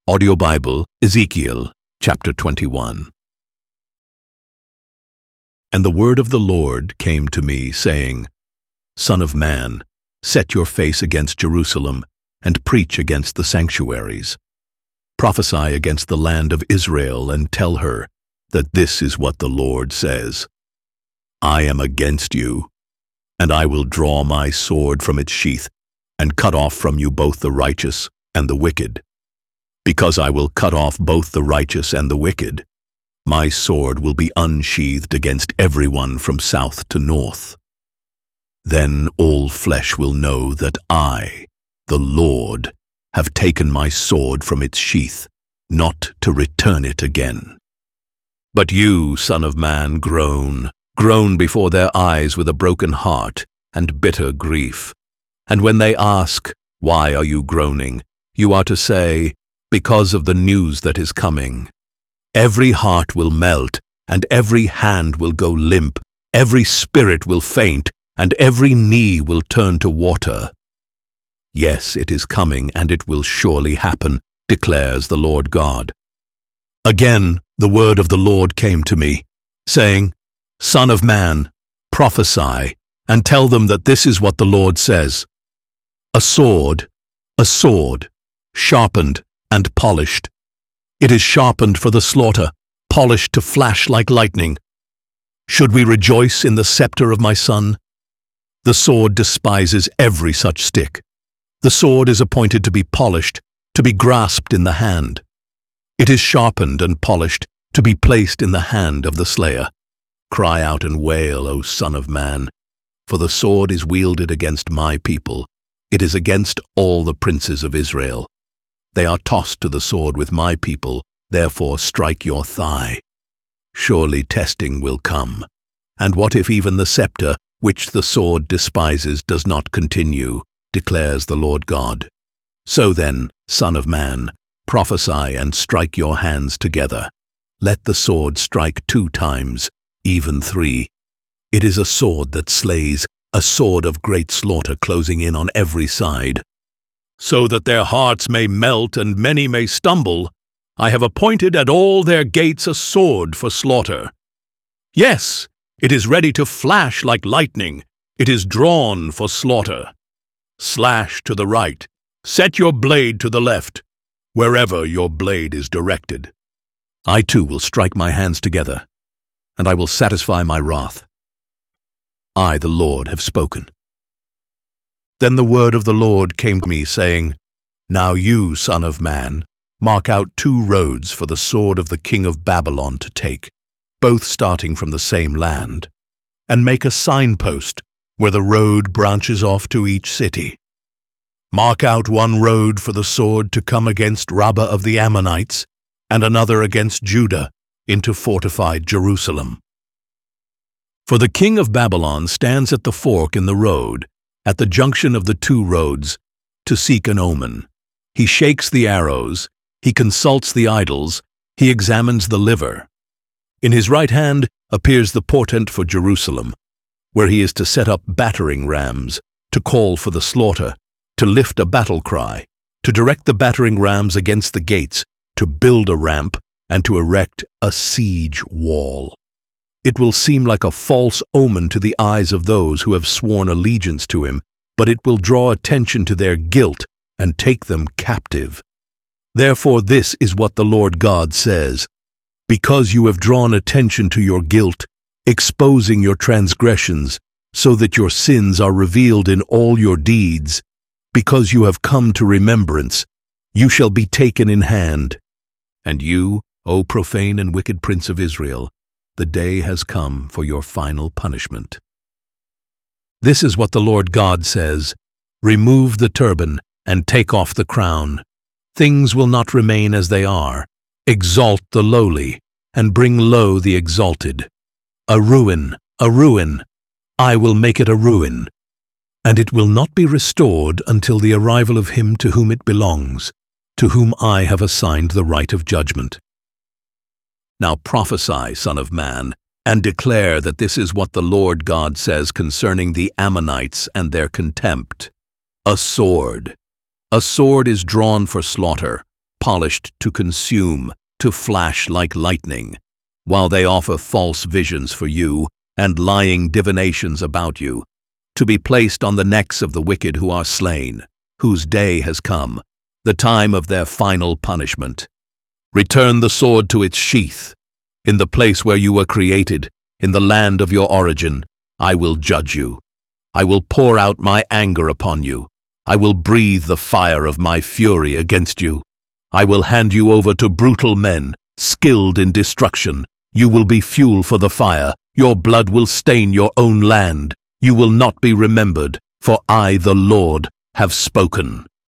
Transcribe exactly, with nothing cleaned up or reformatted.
Audio Bible, Ezekiel, chapter twenty-one. And the word of the Lord came to me, saying, Son of man, set your face against Jerusalem, and preach against the sanctuaries. Prophesy against the land of Israel, and tell her that this is what the Lord says. I am against you, and I will draw my sword from its sheath, and cut off from you both the righteous and the wicked. Because I will cut off both the righteous and the wicked, my sword will be unsheathed against everyone from south to north. Then all flesh will know that I, the Lord, have taken my sword from its sheath, not to return it again. But you, son of man, groan, groan before their eyes with a broken heart and bitter grief. And when they ask, Why are you groaning? You are to say, Because of the news that is coming. Every heart will melt, and every hand will go limp, every spirit will faint, and every knee will turn to water. Yes, it is coming, and it will surely happen, declares the Lord God. Again, the word of the Lord came to me, saying, Son of man, prophesy, and tell them that this is what the Lord says. A sword, a sword, sharpened and polished. It is sharpened for the slaughter, polished to flash like lightning. Should we rejoice in the scepter of my son? The sword despises every such stick. The sword is appointed to be polished, to be grasped in the hand. It is sharpened and polished, to be placed in the hand of the slayer. Cry out and wail, O son of man, for the sword is wielded against my people. It is against all the princes of Israel. They are tossed to the sword with my people, therefore strike your thigh. Surely testing will come. And what if even the scepter, which the sword despises, does not continue, declares the Lord God. So then, son of man, prophesy and strike your hands together. Let the sword strike two times, even three. It is a sword that slays, a sword of great slaughter closing in on every side. So that their hearts may melt and many may stumble, I have appointed at all their gates a sword for slaughter. Yes, it is ready to flash like lightning. It is drawn for slaughter. Slash to the right, set your blade to the left, wherever your blade is directed. I too will strike my hands together, and I will satisfy my wrath. I, the Lord, have spoken. Then the word of the Lord came to me, saying, Now you, son of man, mark out two roads for the sword of the king of Babylon to take, both starting from the same land, and make a signpost where the road branches off to each city. Mark out one road for the sword to come against Rabbah of the Ammonites, and another against Judah, into fortified Jerusalem. For the king of Babylon stands at the fork in the road, at the junction of the two roads, to seek an omen. He shakes the arrows, he consults the idols, he examines the liver. In his right hand appears the portent for Jerusalem, where he is to set up battering rams, to call for the slaughter, to lift a battle cry, to direct the battering rams against the gates, to build a ramp, and to erect a siege wall. It will seem like a false omen to the eyes of those who have sworn allegiance to him, but it will draw attention to their guilt and take them captive. Therefore this is what the Lord God says, Because you have drawn attention to your guilt, exposing your transgressions, so that your sins are revealed in all your deeds, because you have come to remembrance, you shall be taken in hand. And you, O profane and wicked prince of Israel, the day has come for your final punishment. This is what the Lord God says, Remove the turban and take off the crown. Things will not remain as they are. Exalt the lowly, and bring low the exalted. A ruin, a ruin. I will make it a ruin. And it will not be restored until the arrival of him to whom it belongs, to whom I have assigned the right of judgment. Now prophesy, son of man, and declare that this is what the Lord God says concerning the Ammonites and their contempt. A sword. A sword is drawn for slaughter, polished to consume, to flash like lightning, while they offer false visions for you and lying divinations about you, to be placed on the necks of the wicked who are slain, whose day has come, the time of their final punishment. Return the sword to its sheath. In the place where you were created, in the land of your origin, I will judge you. I will pour out my anger upon you. I will breathe the fire of my fury against you. I will hand you over to brutal men, skilled in destruction. You will be fuel for the fire. Your blood will stain your own land. You will not be remembered, for I, the Lord, have spoken.